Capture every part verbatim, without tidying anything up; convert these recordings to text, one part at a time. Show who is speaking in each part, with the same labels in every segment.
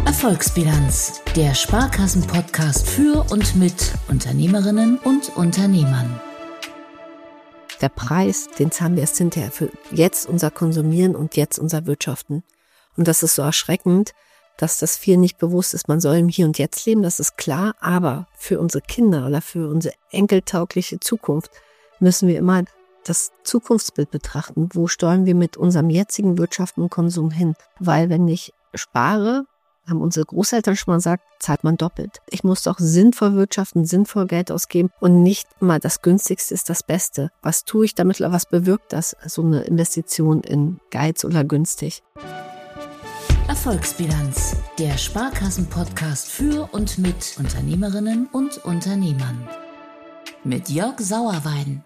Speaker 1: Erfolgsbilanz, der Sparkassen-Podcast für und mit Unternehmerinnen und Unternehmern.
Speaker 2: Der Preis, den zahlen wir erst hinterher für jetzt unser Konsumieren und jetzt unser Wirtschaften. Und das ist so erschreckend, dass das vielen nicht bewusst ist. Man soll im Hier und Jetzt leben, das ist klar. Aber für unsere Kinder oder für unsere enkeltaugliche Zukunft müssen wir immer das Zukunftsbild betrachten. Wo steuern wir mit unserem jetzigen Wirtschaften und Konsum hin? Weil wenn ich spare, haben unsere Großeltern schon mal gesagt, zahlt man doppelt. Ich muss doch sinnvoll wirtschaften, sinnvoll Geld ausgeben und nicht immer das Günstigste ist das Beste. Was tue ich damit oder was bewirkt das, so eine Investition in Geiz oder günstig?
Speaker 1: Erfolgsbilanz, der Sparkassen-Podcast für und mit Unternehmerinnen und Unternehmern. Mit Jörg Sauerwein.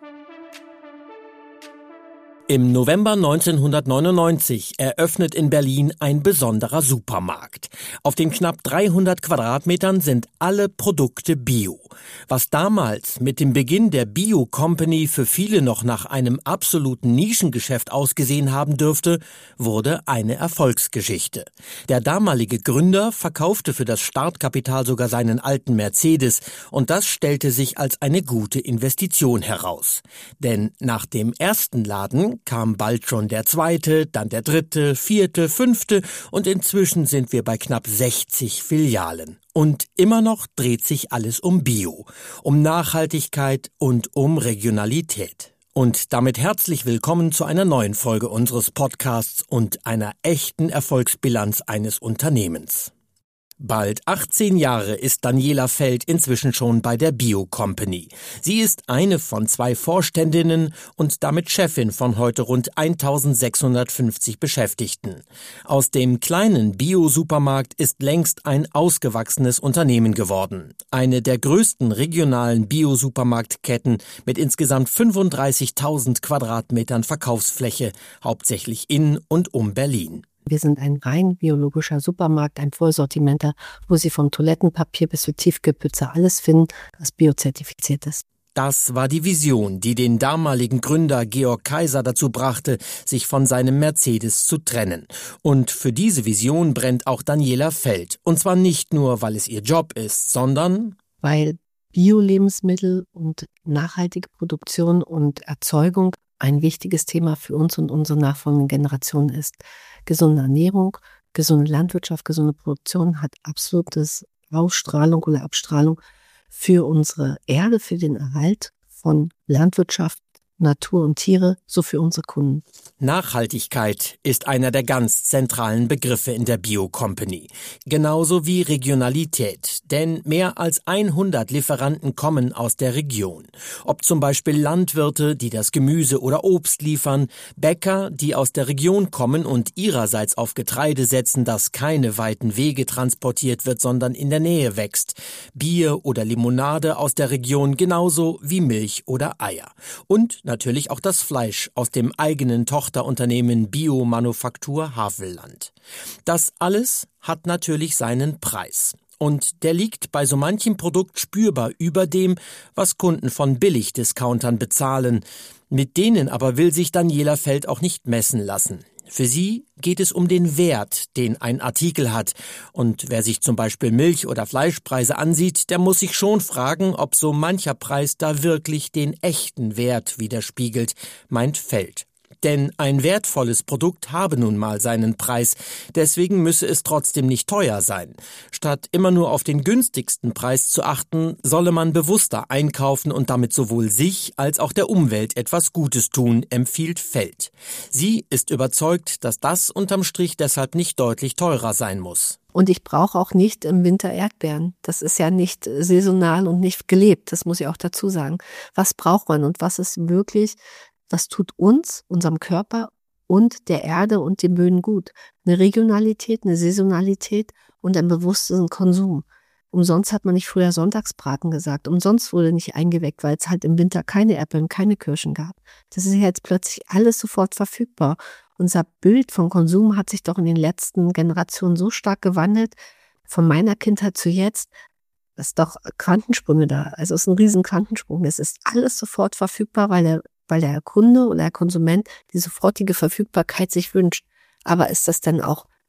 Speaker 3: Im November neunzehnhundertneunundneunzig eröffnet in Berlin ein besonderer Supermarkt. Auf den knapp dreihundert Quadratmetern sind alle Produkte Bio. Was damals mit dem Beginn der Bio Company für viele noch nach einem absoluten Nischengeschäft ausgesehen haben dürfte, wurde eine Erfolgsgeschichte. Der damalige Gründer verkaufte für das Startkapital sogar seinen alten Mercedes und das stellte sich als eine gute Investition heraus. Denn nach dem ersten Laden kam bald schon der zweite, dann der dritte, vierte, fünfte und inzwischen sind wir bei knapp sechzig Filialen. Und immer noch dreht sich alles um Bio, um Nachhaltigkeit und um Regionalität. Und damit herzlich willkommen zu einer neuen Folge unseres Podcasts und einer echten Erfolgsbilanz eines Unternehmens. Bald achtzehn Jahre ist Daniela Feld inzwischen schon bei der Bio Company. Sie ist eine von zwei Vorständinnen und damit Chefin von heute rund eintausendsechshundertfünfzig Beschäftigten. Aus dem kleinen Bio-Supermarkt ist längst ein ausgewachsenes Unternehmen geworden. Eine der größten regionalen Bio-Supermarktketten mit insgesamt fünfunddreißigtausend Quadratmetern Verkaufsfläche, hauptsächlich in und um Berlin.
Speaker 2: Wir sind ein rein biologischer Supermarkt, ein Vollsortimenter, wo Sie vom Toilettenpapier bis zur Tiefkühlpizza alles finden, was biozertifiziert ist.
Speaker 3: Das war die Vision, die den damaligen Gründer Georg Kaiser dazu brachte, sich von seinem Mercedes zu trennen. Und für diese Vision brennt auch Daniela Feld. Und zwar nicht nur, weil es ihr Job ist, sondern
Speaker 2: weil Bio-Lebensmittel und nachhaltige Produktion und Erzeugung ein wichtiges Thema für uns und unsere nachfolgenden Generationen ist. Gesunde Ernährung, gesunde Landwirtschaft, gesunde Produktion hat absolutes Ausstrahlung oder Abstrahlung für unsere Erde, für den Erhalt von Landwirtschaft, Natur und Tiere, so für unsere Kunden.
Speaker 3: Nachhaltigkeit ist einer der ganz zentralen Begriffe in der Bio Company. Genauso wie Regionalität, denn mehr als hundert Lieferanten kommen aus der Region. Ob zum Beispiel Landwirte, die das Gemüse oder Obst liefern, Bäcker, die aus der Region kommen und ihrerseits auf Getreide setzen, das keine weiten Wege transportiert wird, sondern in der Nähe wächst. Bier oder Limonade aus der Region, genauso wie Milch oder Eier. Und natürlich auch das Fleisch aus dem eigenen Tochterunternehmen Biomanufaktur Havelland. Das alles hat natürlich seinen Preis. Und der liegt bei so manchem Produkt spürbar über dem, was Kunden von Billigdiscountern bezahlen. Mit denen aber will sich Daniela Feld auch nicht messen lassen. Für sie geht es um den Wert, den ein Artikel hat. Und wer sich zum Beispiel Milch- oder Fleischpreise ansieht, der muss sich schon fragen, ob so mancher Preis da wirklich den echten Wert widerspiegelt, meint Feld. Denn ein wertvolles Produkt habe nun mal seinen Preis, deswegen müsse es trotzdem nicht teuer sein. Statt immer nur auf den günstigsten Preis zu achten, solle man bewusster einkaufen und damit sowohl sich als auch der Umwelt etwas Gutes tun, empfiehlt Feld. Sie ist überzeugt, dass das unterm Strich deshalb nicht deutlich teurer sein muss.
Speaker 2: Und ich brauche auch nicht im Winter Erdbeeren. Das ist ja nicht saisonal und nicht gelebt, das muss ich auch dazu sagen. Was braucht man und was ist wirklich... Was tut uns, unserem Körper und der Erde und den Böden gut? Eine Regionalität, eine Saisonalität und ein bewussten Konsum. Umsonst hat man nicht früher Sonntagsbraten gesagt. Umsonst wurde nicht eingeweckt, weil es halt im Winter keine Äpfel und keine Kirschen gab. Das ist jetzt plötzlich alles sofort verfügbar. Unser Bild von Konsum hat sich doch in den letzten Generationen so stark gewandelt, von meiner Kindheit zu jetzt. Das ist doch Quantensprünge da. Also es ist ein riesen Quantensprung. Es ist alles sofort verfügbar, weil der weil der Kunde oder der Konsument die sofortige Verfügbarkeit sich wünscht. Aber ist das denn auch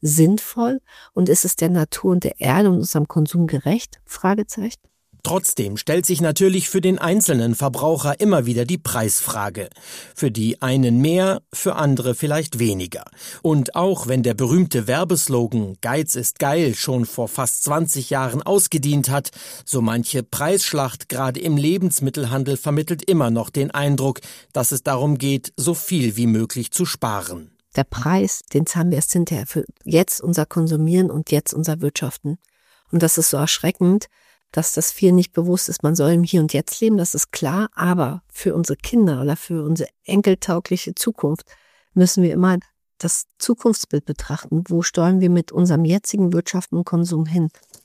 Speaker 2: sinnvoll und ist es der Natur und der Erde und unserem Konsum gerecht? Fragezeichen.
Speaker 3: Trotzdem stellt sich natürlich für den einzelnen Verbraucher immer wieder die Preisfrage. Für die einen mehr, für andere vielleicht weniger. Und auch wenn der berühmte Werbeslogan Geiz ist geil schon vor fast zwanzig Jahren ausgedient hat, so manche Preisschlacht gerade im Lebensmittelhandel vermittelt immer noch den Eindruck, dass es darum geht, so viel wie möglich zu sparen.
Speaker 2: Der Preis, den zahlen wir erst hinterher für jetzt unser Konsumieren und jetzt unser Wirtschaften. Und das ist so erschreckend, dass das vielen nicht bewusst ist. Man soll im Hier und Jetzt leben, das ist klar, aber für unsere Kinder oder für unsere enkeltaugliche Zukunft müssen wir immer das Zukunftsbild betrachten. Wo steuern wir mit unserem jetzigen Wirtschaften und Konsum hin?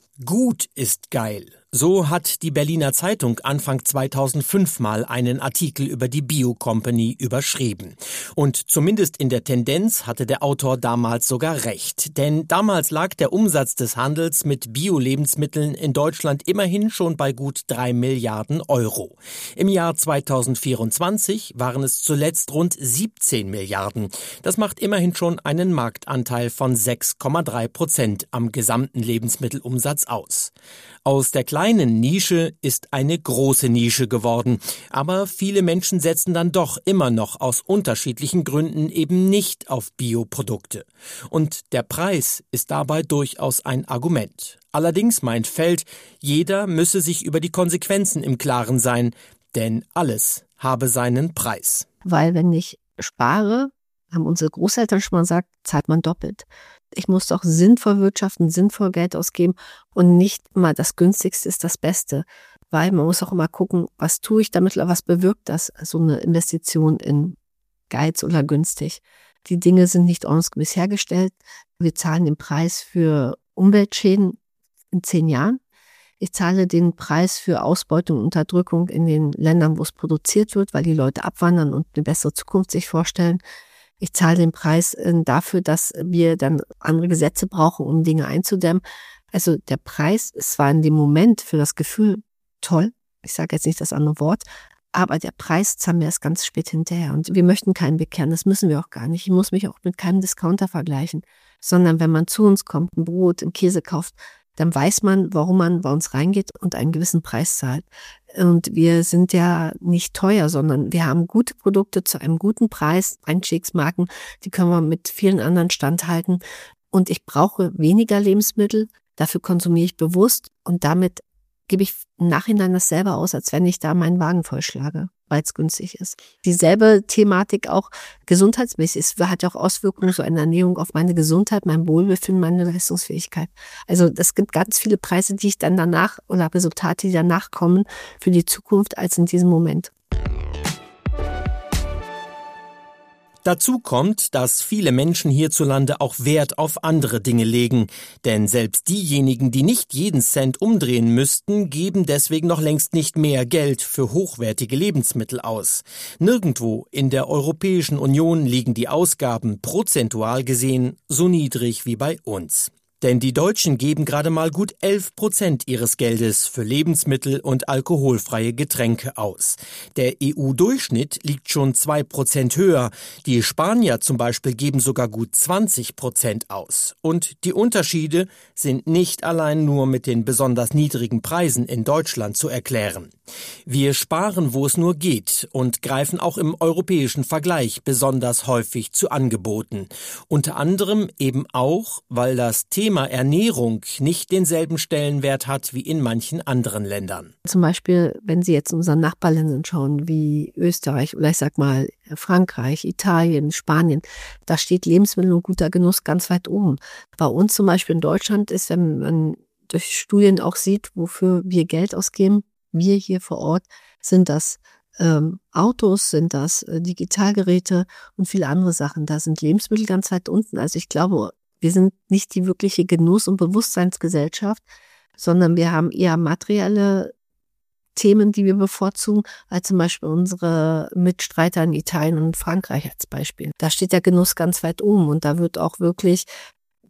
Speaker 3: Gut ist geil. So hat die Berliner Zeitung Anfang zweitausendfünf mal einen Artikel über die Bio-Company überschrieben. Und zumindest in der Tendenz hatte der Autor damals sogar recht. Denn damals lag der Umsatz des Handels mit Bio-Lebensmitteln in Deutschland immerhin schon bei gut drei Milliarden Euro. Im Jahr zweitausendvierundzwanzig waren es zuletzt rund siebzehn Milliarden. Das macht immerhin schon einen Marktanteil von sechs Komma drei Prozent am gesamten Lebensmittelumsatz aus. Aus der kleinen Nische ist eine große Nische geworden. Aber viele Menschen setzen dann doch immer noch aus unterschiedlichen Gründen eben nicht auf Bioprodukte. Und der Preis ist dabei durchaus ein Argument. Allerdings meint Feld, jeder müsse sich über die Konsequenzen im Klaren sein, denn alles habe seinen Preis.
Speaker 2: Weil wenn ich spare, haben unsere Großeltern schon mal gesagt, zahlt man doppelt. Ich muss doch sinnvoll wirtschaften, sinnvoll Geld ausgeben und nicht immer das Günstigste ist das Beste. Weil man muss auch immer gucken, was tue ich damit oder was bewirkt das, so eine Investition in Geiz oder günstig. Die Dinge sind nicht ordnungsgemäß hergestellt. Wir zahlen den Preis für Umweltschäden in zehn Jahren. Ich zahle den Preis für Ausbeutung und Unterdrückung in den Ländern, wo es produziert wird, weil die Leute abwandern und eine bessere Zukunft sich vorstellen. Ich zahle den Preis dafür, dass wir dann andere Gesetze brauchen, um Dinge einzudämmen. Also der Preis ist zwar in dem Moment für das Gefühl toll, ich sage jetzt nicht das andere Wort, aber der Preis zahlen wir erst ganz spät hinterher. Und wir möchten keinen bekehren, das müssen wir auch gar nicht. Ich muss mich auch mit keinem Discounter vergleichen, sondern wenn man zu uns kommt, ein Brot, ein Käse kauft, dann weiß man, warum man bei uns reingeht und einen gewissen Preis zahlt. Und wir sind ja nicht teuer, sondern wir haben gute Produkte zu einem guten Preis, Einstiegsmarken, die können wir mit vielen anderen standhalten. Und ich brauche weniger Lebensmittel, dafür konsumiere ich bewusst und damit gebe ich im Nachhinein das selber aus, als wenn ich da meinen Wagen vollschlage, weil es günstig ist. Dieselbe Thematik auch gesundheitsmäßig. Es hat ja auch Auswirkungen, so eine Ernährung auf meine Gesundheit, mein Wohlbefinden, meine Leistungsfähigkeit. Also es gibt ganz viele Preise, die ich dann danach oder Resultate, die danach kommen für die Zukunft als in diesem Moment.
Speaker 3: Dazu kommt, dass viele Menschen hierzulande auch Wert auf andere Dinge legen. Denn selbst diejenigen, die nicht jeden Cent umdrehen müssten, geben deswegen noch längst nicht mehr Geld für hochwertige Lebensmittel aus. Nirgendwo in der Europäischen Union liegen die Ausgaben prozentual gesehen so niedrig wie bei uns. Denn die Deutschen geben gerade mal gut elf Prozent ihres Geldes für Lebensmittel und alkoholfreie Getränke aus. Der E U-Durchschnitt liegt schon zwei Prozent höher. Die Spanier zum Beispiel geben sogar gut zwanzig Prozent aus. Und die Unterschiede sind nicht allein nur mit den besonders niedrigen Preisen in Deutschland zu erklären. Wir sparen, wo es nur geht und greifen auch im europäischen Vergleich besonders häufig zu Angeboten. Unter anderem eben auch, weil das Thema Thema Ernährung nicht denselben Stellenwert hat wie in manchen anderen Ländern.
Speaker 2: Zum Beispiel, wenn Sie jetzt in unseren Nachbarländern schauen, wie Österreich oder ich sag mal Frankreich, Italien, Spanien, da steht Lebensmittel und guter Genuss ganz weit oben. Bei uns zum Beispiel in Deutschland ist, wenn man durch Studien auch sieht, wofür wir Geld ausgeben, wir hier vor Ort, sind das ähm, Autos, sind das äh, Digitalgeräte und viele andere Sachen. Da sind Lebensmittel ganz weit unten. Also ich glaube, wir sind nicht die wirkliche Genuss- und Bewusstseinsgesellschaft, sondern wir haben eher materielle Themen, die wir bevorzugen, als zum Beispiel unsere Mitstreiter in Italien und Frankreich als Beispiel. Da steht der Genuss ganz weit oben und da wird auch wirklich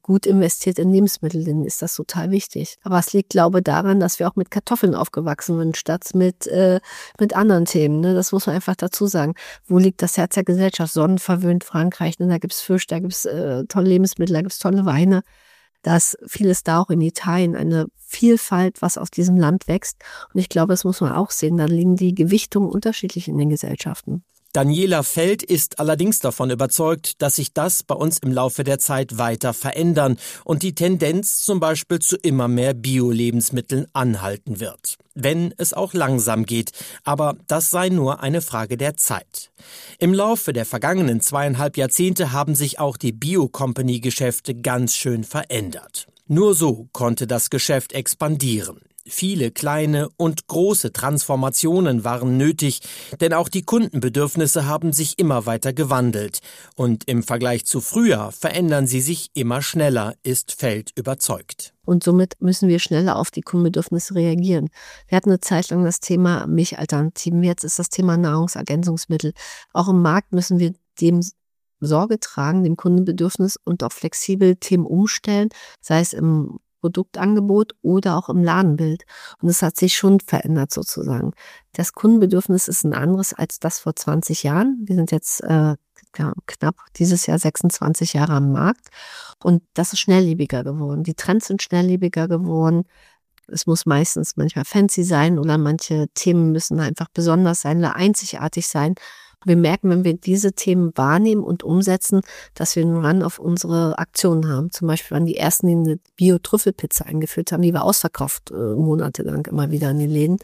Speaker 2: gut investiert in Lebensmittel, denen ist das total wichtig. Aber es liegt, glaube ich, daran, dass wir auch mit Kartoffeln aufgewachsen sind, statt mit, äh, mit anderen Themen. Ne? Das muss man einfach dazu sagen. Wo liegt das Herz der Gesellschaft? Sonnenverwöhnt Frankreich, ne? Da gibt's Fisch, da gibt's äh, tolle Lebensmittel, da gibt's tolle Weine. Da ist vieles da, auch in Italien, eine Vielfalt, was auf diesem Land wächst. Und ich glaube, das muss man auch sehen. Da liegen die Gewichtungen unterschiedlich in den Gesellschaften.
Speaker 3: Daniela Feld ist allerdings davon überzeugt, dass sich das bei uns im Laufe der Zeit weiter verändern und die Tendenz zum Beispiel zu immer mehr Bio-Lebensmitteln anhalten wird. Wenn es auch langsam geht, aber das sei nur eine Frage der Zeit. Im Laufe der vergangenen zweieinhalb Jahrzehnte haben sich auch die Bio-Company-Geschäfte ganz schön verändert. Nur so konnte das Geschäft expandieren. Viele kleine und große Transformationen waren nötig, denn auch die Kundenbedürfnisse haben sich immer weiter gewandelt. Und im Vergleich zu früher verändern sie sich immer schneller, ist Feld überzeugt.
Speaker 2: Und somit müssen wir schneller auf die Kundenbedürfnisse reagieren. Wir hatten eine Zeit lang das Thema Milchalternativen, jetzt ist das Thema Nahrungsergänzungsmittel. Auch im Markt müssen wir dem Sorge tragen, dem Kundenbedürfnis und auch flexibel Themen umstellen, sei es im Produktangebot oder auch im Ladenbild. Und es hat sich schon verändert sozusagen. Das Kundenbedürfnis ist ein anderes als das vor zwanzig Jahren. Wir sind jetzt äh, knapp dieses Jahr sechsundzwanzig Jahre am Markt und das ist schnelllebiger geworden. Die Trends sind schnelllebiger geworden. Es muss meistens manchmal fancy sein oder manche Themen müssen einfach besonders sein oder einzigartig sein. Wir merken, wenn wir diese Themen wahrnehmen und umsetzen, dass wir einen Run auf unsere Aktionen haben. Zum Beispiel waren die ersten, die eine Bio-Trüffelpizza eingeführt haben, die war ausverkauft äh, monatelang immer wieder in den Läden.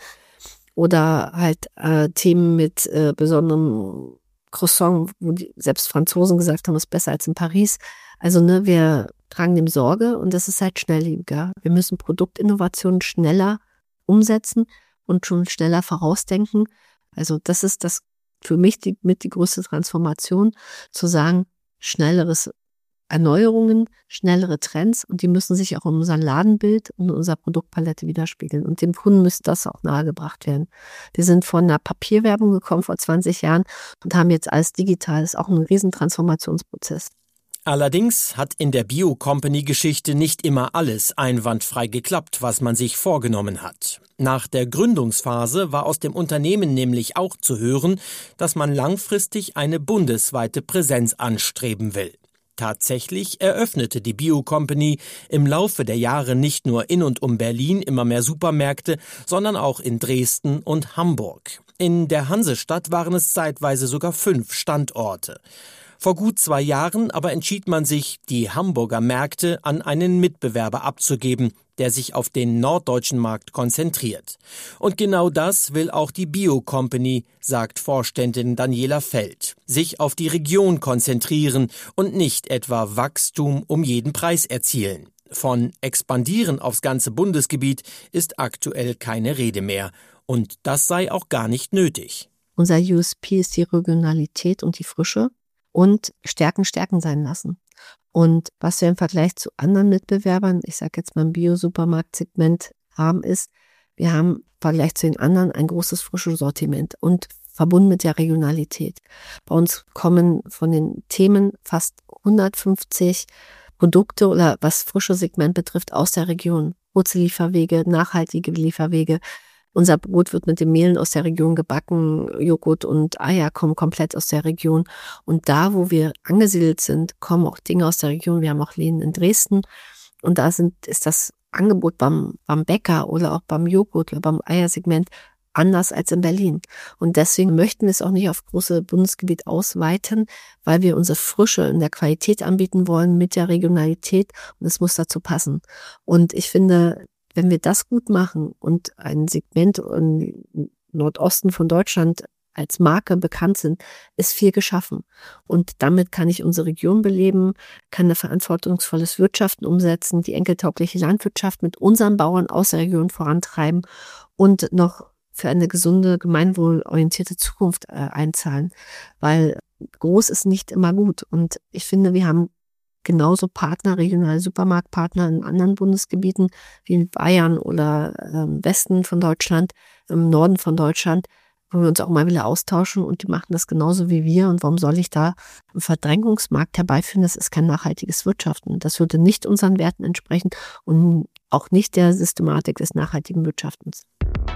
Speaker 2: Oder halt äh, Themen mit äh, besonderem Croissant, wo die, selbst Franzosen gesagt haben, es ist besser als in Paris. Also ne, wir tragen dem Sorge und das ist halt schnelllebiger. Wir müssen Produktinnovationen schneller umsetzen und schon schneller vorausdenken. Also das ist das für mich die, mit die größte Transformation, zu sagen, schnelleres Erneuerungen, schnellere Trends und die müssen sich auch in unser Ladenbild und in unserer Produktpalette widerspiegeln. Und dem Kunden müsste das auch nahegebracht werden. Wir sind von einer Papierwerbung gekommen vor zwanzig Jahren und haben jetzt alles digital. Das ist auch ein Riesentransformationsprozess.
Speaker 3: Allerdings hat in der Bio-Company-Geschichte nicht immer alles einwandfrei geklappt, was man sich vorgenommen hat. Nach der Gründungsphase war aus dem Unternehmen nämlich auch zu hören, dass man langfristig eine bundesweite Präsenz anstreben will. Tatsächlich eröffnete die Bio-Company im Laufe der Jahre nicht nur in und um Berlin immer mehr Supermärkte, sondern auch in Dresden und Hamburg. In der Hansestadt waren es zeitweise sogar fünf Standorte. Vor gut zwei Jahren aber entschied man sich, die Hamburger Märkte an einen Mitbewerber abzugeben, der sich auf den norddeutschen Markt konzentriert. Und genau das will auch die Bio-Company, sagt Vorständin Daniela Feld. Sich auf die Region konzentrieren und nicht etwa Wachstum um jeden Preis erzielen. Von Expandieren aufs ganze Bundesgebiet ist aktuell keine Rede mehr. Und das sei auch gar nicht nötig.
Speaker 2: Unser U S P ist die Regionalität und die Frische. Und Stärken Stärken sein lassen. Und was wir im Vergleich zu anderen Mitbewerbern, ich sage jetzt mal im Bio-Supermarktsegment, haben, ist, wir haben im Vergleich zu den anderen ein großes frisches Sortiment und verbunden mit der Regionalität. Bei uns kommen von den Themen fast hundertfünfzig Produkte oder was frische Segment betrifft aus der Region. Kurze Lieferwege, nachhaltige Lieferwege. Unser Brot wird mit den Mehlen aus der Region gebacken, Joghurt und Eier kommen komplett aus der Region. Und da, wo wir angesiedelt sind, kommen auch Dinge aus der Region. Wir haben auch Läden in Dresden und da sind, ist das Angebot beim, beim Bäcker oder auch beim Joghurt oder beim Eiersegment anders als in Berlin. Und deswegen möchten wir es auch nicht auf große Bundesgebiet ausweiten, weil wir unsere Frische in der Qualität anbieten wollen mit der Regionalität und es muss dazu passen. Und ich finde, wenn wir das gut machen und ein Segment im Nordosten von Deutschland als Marke bekannt sind, ist viel geschaffen. Und damit kann ich unsere Region beleben, kann ein verantwortungsvolles Wirtschaften umsetzen, die enkeltaugliche Landwirtschaft mit unseren Bauern aus der Region vorantreiben und noch für eine gesunde, gemeinwohlorientierte Zukunft äh, einzahlen. Weil groß ist nicht immer gut. Und ich finde, wir haben genauso Partner, regionale Supermarktpartner in anderen Bundesgebieten wie in Bayern oder im Westen von Deutschland, im Norden von Deutschland, wo wir uns auch mal wieder austauschen und die machen das genauso wie wir. Und warum soll ich da einen Verdrängungsmarkt herbeiführen? Das ist kein nachhaltiges Wirtschaften. Das würde nicht unseren Werten entsprechen und auch nicht der Systematik des nachhaltigen Wirtschaftens.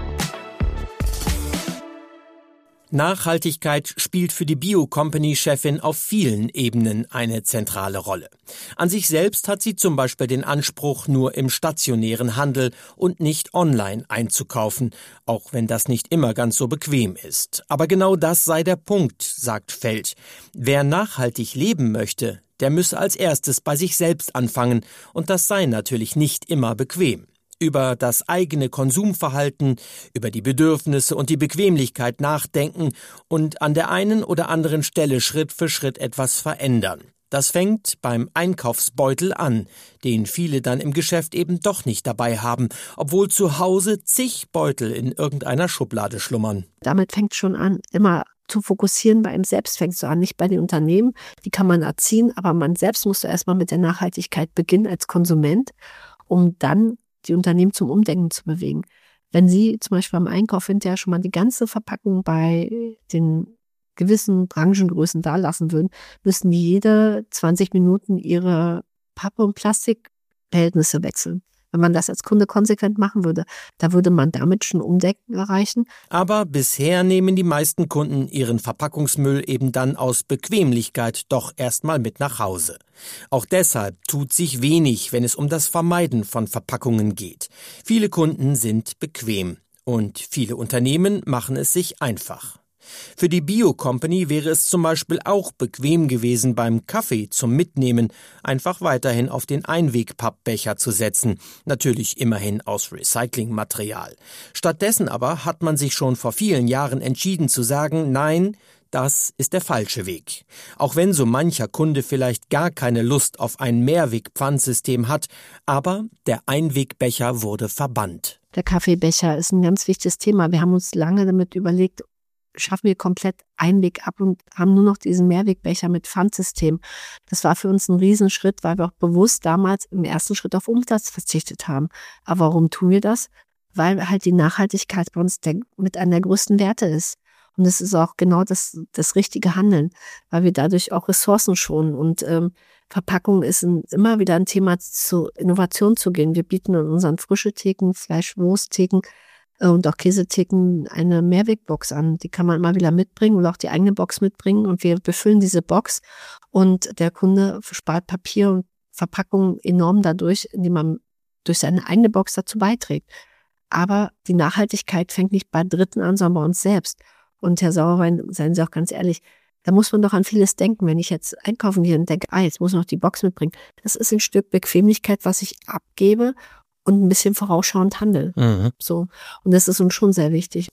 Speaker 3: Nachhaltigkeit spielt für die Bio-Company-Chefin auf vielen Ebenen eine zentrale Rolle. An sich selbst hat sie zum Beispiel den Anspruch, nur im stationären Handel und nicht online einzukaufen, auch wenn das nicht immer ganz so bequem ist. Aber genau das sei der Punkt, sagt Feld. Wer nachhaltig leben möchte, der müsse als erstes bei sich selbst anfangen, und das sei natürlich nicht immer bequem. Über das eigene Konsumverhalten, über die Bedürfnisse und die Bequemlichkeit nachdenken und an der einen oder anderen Stelle Schritt für Schritt etwas verändern. Das fängt beim Einkaufsbeutel an, den viele dann im Geschäft eben doch nicht dabei haben, obwohl zu Hause zig Beutel in irgendeiner Schublade schlummern.
Speaker 2: Damit fängt schon an, immer zu fokussieren, bei einem selbst fängt es so an, nicht bei den Unternehmen, die kann man erziehen, aber man selbst muss erstmal mit der Nachhaltigkeit beginnen als Konsument, um dann die Unternehmen zum Umdenken zu bewegen. Wenn Sie zum Beispiel beim Einkauf hinterher schon mal die ganze Verpackung bei den gewissen Branchengrößen da lassen würden, müssten die jede zwanzig Minuten ihre Pappe- und Plastikbehältnisse wechseln. Wenn man das als Kunde konsequent machen würde, da würde man damit schon Umdenken erreichen.
Speaker 3: Aber bisher nehmen die meisten Kunden ihren Verpackungsmüll eben dann aus Bequemlichkeit doch erstmal mit nach Hause. Auch deshalb tut sich wenig, wenn es um das Vermeiden von Verpackungen geht. Viele Kunden sind bequem und viele Unternehmen machen es sich einfach. Für die Bio-Company wäre es zum Beispiel auch bequem gewesen, beim Kaffee zum Mitnehmen einfach weiterhin auf den Einwegpappbecher zu setzen, natürlich immerhin aus Recyclingmaterial. Stattdessen aber hat man sich schon vor vielen Jahren entschieden zu sagen, nein, das ist der falsche Weg. Auch wenn so mancher Kunde vielleicht gar keine Lust auf ein Mehrwegpfandsystem hat, aber der Einwegbecher wurde verbannt.
Speaker 2: Der Kaffeebecher ist ein ganz wichtiges Thema. Wir haben uns lange damit überlegt, schaffen wir komplett Einweg ab und haben nur noch diesen Mehrwegbecher mit Pfandsystem. Das war für uns ein Riesenschritt, weil wir auch bewusst damals im ersten Schritt auf Umsatz verzichtet haben. Aber warum tun wir das? Weil halt die Nachhaltigkeit bei uns der, mit einer der größten Werte ist. Und es ist auch genau das, das richtige Handeln, weil wir dadurch auch Ressourcen schonen. Und ähm, Verpackung ist ein, immer wieder ein Thema, zu Innovation zu gehen. Wir bieten in unseren Frischetheken, Fleisch-Wurst-Theken und auch Käsetheken eine Mehrwegbox an. Die kann man immer wieder mitbringen oder auch die eigene Box mitbringen und wir befüllen diese Box und der Kunde spart Papier und Verpackung enorm dadurch, indem man durch seine eigene Box dazu beiträgt. Aber die Nachhaltigkeit fängt nicht bei Dritten an, sondern bei uns selbst. Und Herr Sauerwein, seien Sie auch ganz ehrlich, da muss man doch an vieles denken. Wenn ich jetzt einkaufen gehe und denke, ah, jetzt muss ich noch die Box mitbringen. Das ist ein Stück Bequemlichkeit, was ich abgebe und ein bisschen vorausschauend handeln. Mhm. So. Und das ist uns schon sehr wichtig.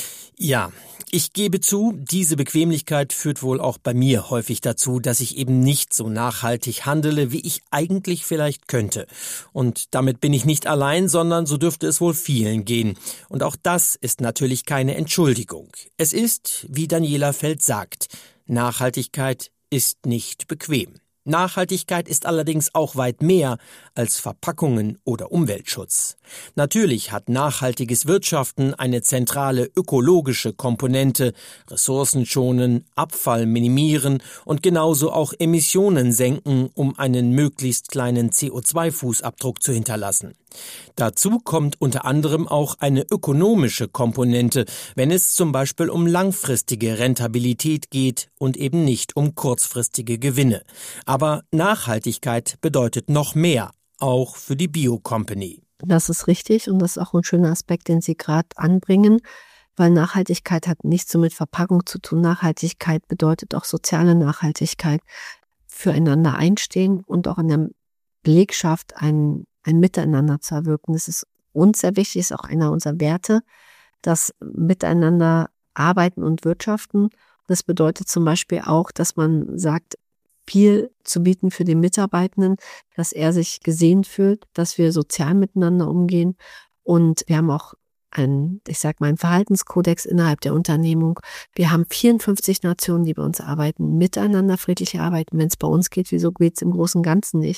Speaker 3: Ja, ich gebe zu, diese Bequemlichkeit führt wohl auch bei mir häufig dazu, dass ich eben nicht so nachhaltig handele, wie ich eigentlich vielleicht könnte. Und damit bin ich nicht allein, sondern so dürfte es wohl vielen gehen. Und auch das ist natürlich keine Entschuldigung. Es ist, wie Daniela Feld sagt, Nachhaltigkeit ist nicht bequem. Nachhaltigkeit ist allerdings auch weit mehr als Verpackungen oder Umweltschutz. Natürlich hat nachhaltiges Wirtschaften eine zentrale ökologische Komponente, Ressourcen schonen, Abfall minimieren und genauso auch Emissionen senken, um einen möglichst kleinen C O zwei Fußabdruck zu hinterlassen. Dazu kommt unter anderem auch eine ökonomische Komponente, wenn es zum Beispiel um langfristige Rentabilität geht und eben nicht um kurzfristige Gewinne. Aber Nachhaltigkeit bedeutet noch mehr, auch für die Bio-Company.
Speaker 2: Das ist richtig und das ist auch ein schöner Aspekt, den Sie gerade anbringen, weil Nachhaltigkeit hat nichts so mit Verpackung zu tun. Nachhaltigkeit bedeutet auch soziale Nachhaltigkeit, füreinander einstehen und auch in der Belegschaft ein, ein Miteinander zu erwirken. Das ist uns sehr wichtig, ist auch einer unserer Werte, das Miteinander arbeiten und wirtschaften. Das bedeutet zum Beispiel auch, dass man sagt, viel zu bieten für den Mitarbeitenden, dass er sich gesehen fühlt, dass wir sozial miteinander umgehen. Und wir haben auch einen, ich sag mal, einen Verhaltenskodex innerhalb der Unternehmung. Wir haben vierundfünfzig Nationen, die bei uns arbeiten, miteinander friedlich arbeiten. Wenn es bei uns geht, wieso geht es im Großen und Ganzen nicht?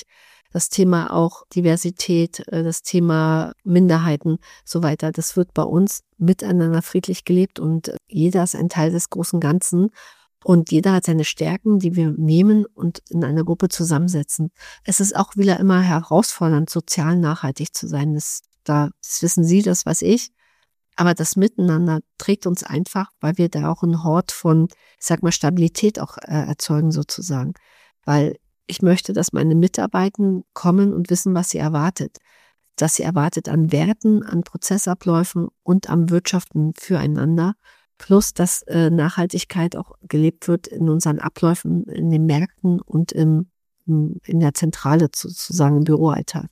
Speaker 2: das Thema auch Diversität, das Thema Minderheiten, so weiter. Das wird bei uns miteinander friedlich gelebt und jeder ist ein Teil des großen Ganzen und jeder hat seine Stärken, die wir nehmen und in einer Gruppe zusammensetzen. Es ist auch wieder immer herausfordernd, sozial nachhaltig zu sein. Das, da, das wissen Sie, das weiß ich. Aber das Miteinander trägt uns einfach, weil wir da auch einen Hort von, ich sag mal, Stabilität auch äh, erzeugen sozusagen. Weil ich möchte, dass meine Mitarbeiter kommen und wissen, was sie erwartet. Dass sie erwartet an Werten, an Prozessabläufen und am Wirtschaften füreinander. Plus, dass äh, Nachhaltigkeit auch gelebt wird in unseren Abläufen, in den Märkten und im, im, in der Zentrale sozusagen im Büroalltag.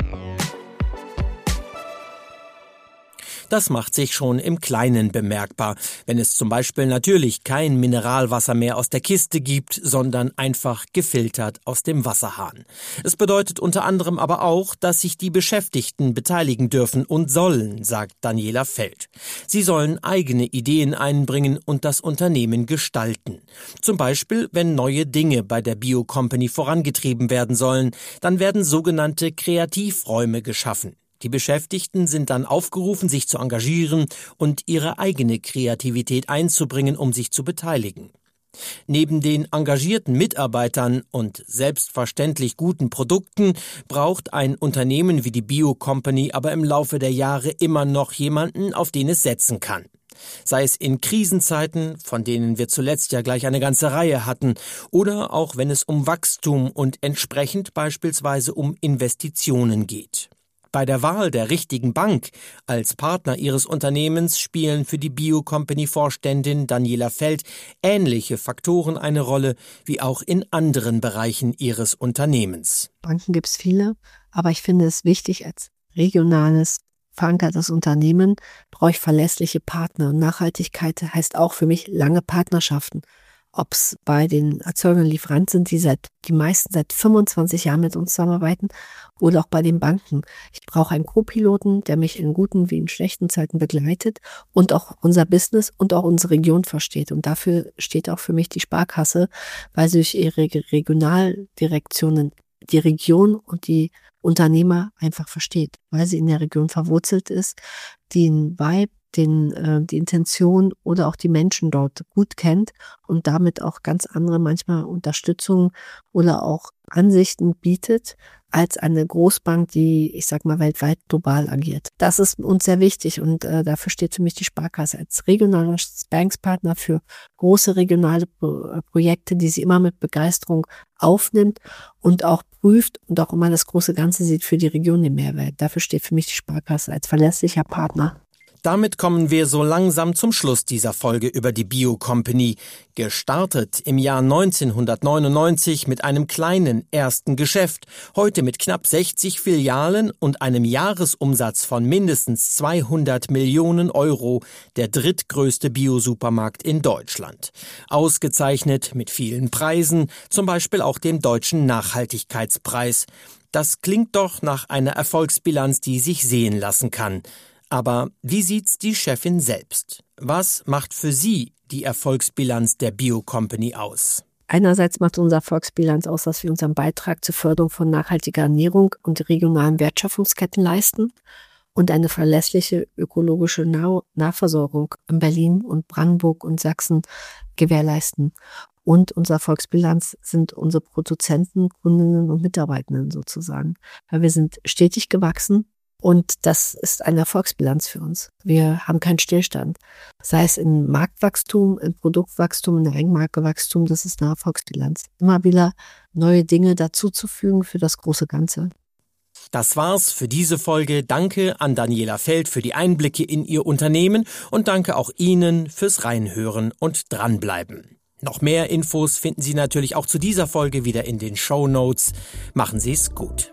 Speaker 3: Das macht sich schon im Kleinen bemerkbar, wenn es zum Beispiel natürlich kein Mineralwasser mehr aus der Kiste gibt, sondern einfach gefiltert aus dem Wasserhahn. Es bedeutet unter anderem aber auch, dass sich die Beschäftigten beteiligen dürfen und sollen, sagt Daniela Feld. Sie sollen eigene Ideen einbringen und das Unternehmen gestalten. Zum Beispiel, wenn neue Dinge bei der Bio-Company vorangetrieben werden sollen, dann werden sogenannte Kreativräume geschaffen. Die Beschäftigten sind dann aufgerufen, sich zu engagieren und ihre eigene Kreativität einzubringen, um sich zu beteiligen. Neben den engagierten Mitarbeitern und selbstverständlich guten Produkten braucht ein Unternehmen wie die Bio-Company aber im Laufe der Jahre immer noch jemanden, auf den es setzen kann. Sei es in Krisenzeiten, von denen wir zuletzt ja gleich eine ganze Reihe hatten, oder auch wenn es um Wachstum und entsprechend beispielsweise um Investitionen geht. Bei der Wahl der richtigen Bank als Partner ihres Unternehmens spielen für die Bio-Company-Vorständin Daniela Feld ähnliche Faktoren eine Rolle wie auch in anderen Bereichen ihres Unternehmens.
Speaker 2: Banken gibt es viele, aber ich finde es wichtig, als regionales, verankertes Unternehmen brauche ich verlässliche Partner. Und Nachhaltigkeit heißt auch für mich lange Partnerschaften. Ob es bei den Erzeugern und Lieferanten sind, die seit die meisten seit fünfundzwanzig Jahren mit uns zusammenarbeiten, oder auch bei den Banken. Ich brauche einen Co-Piloten, der mich in guten wie in schlechten Zeiten begleitet und auch unser Business und auch unsere Region versteht. Und dafür steht auch für mich die Sparkasse, weil sie durch ihre Regionaldirektionen die Region und die Unternehmer einfach versteht, weil sie in der Region verwurzelt ist, den Vibe, den, äh, die Intention oder auch die Menschen dort gut kennt und damit auch ganz andere manchmal Unterstützung oder auch Ansichten bietet als eine Großbank, die, ich sag mal, weltweit global agiert. Das ist uns sehr wichtig und äh, dafür steht für mich die Sparkasse als regionaler Bankspartner für große regionale Pro- Projekte, die sie immer mit Begeisterung aufnimmt und auch prüft und auch immer das große Ganze sieht für die Region den Mehrwert. Dafür steht für mich die Sparkasse als verlässlicher Partner.
Speaker 3: Damit kommen wir so langsam zum Schluss dieser Folge über die Bio-Company. Gestartet im Jahr neunzehnhundertneunundneunzig mit einem kleinen ersten Geschäft, heute mit knapp sechzig Filialen und einem Jahresumsatz von mindestens zweihundert Millionen Euro, der drittgrößte Bio-Supermarkt in Deutschland. Ausgezeichnet mit vielen Preisen, zum Beispiel auch dem Deutschen Nachhaltigkeitspreis. Das klingt doch nach einer Erfolgsbilanz, die sich sehen lassen kann. Aber wie sieht's die Chefin selbst? Was macht für sie die Erfolgsbilanz der Bio-Company aus?
Speaker 2: Einerseits macht unsere Erfolgsbilanz aus, dass wir unseren Beitrag zur Förderung von nachhaltiger Ernährung und regionalen Wertschöpfungsketten leisten und eine verlässliche ökologische Nah- Nahversorgung in Berlin und Brandenburg und Sachsen gewährleisten. Und unsere Erfolgsbilanz sind unsere Produzenten, Kundinnen und Mitarbeitenden sozusagen. Weil wir sind stetig gewachsen. Und das ist eine Erfolgsbilanz für uns. Wir haben keinen Stillstand. Sei es im Marktwachstum, im Produktwachstum, in Eigenmarkewachstum, das ist eine Erfolgsbilanz. Immer wieder neue Dinge dazuzufügen für das große Ganze.
Speaker 3: Das war's für diese Folge. Danke an Daniela Feld für die Einblicke in ihr Unternehmen und danke auch Ihnen fürs Reinhören und Dranbleiben. Noch mehr Infos finden Sie natürlich auch zu dieser Folge wieder in den Shownotes. Machen Sie es gut.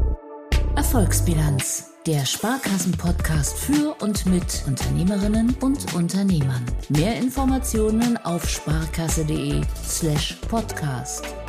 Speaker 1: Erfolgsbilanz, der Sparkassen-Podcast für und mit Unternehmerinnen und Unternehmern. Mehr Informationen auf sparkasse.de slash podcast.